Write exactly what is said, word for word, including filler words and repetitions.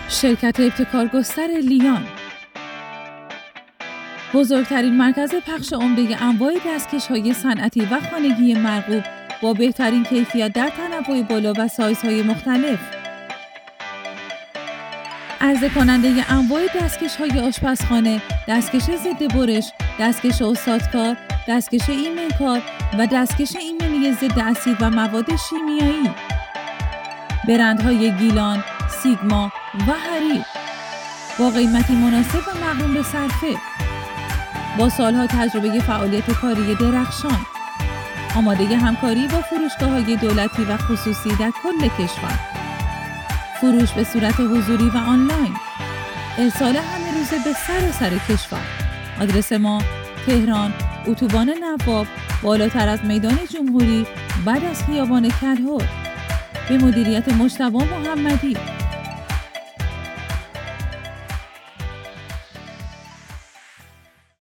شرکت ابتکارگستر لیان، بزرگترین مرکز پخش عمده انواع دستکش‌های صنعتی و خانگی مرغوب با بهترین کیفیت در تنوع بالا و سایزهای مختلف. عرضه کننده انواع دستکش‌های آشپزخانه، دستکش ضد برش، دستکش استادکار، دستکش ایمن‌کار و دستکش ایمنی ضد اسید و مواد شیمیایی. برندهای گیلان، سیگما و هریر با قیمتی مناسب و مقرون به صرفه. با سالها تجربه فعالیت کاری درخشان، آماده همکاری با فروشگاه‌های دولتی و خصوصی در کل کشور. فروش به صورت حضوری و آنلاین. ارسال همه روزه به سراسر کشور. آدرس ما تهران، اتوبان نواب، بالاتر از میدان جمهوری، بعد از خیابان کلهر. به مدیریت مجتبی محمدی.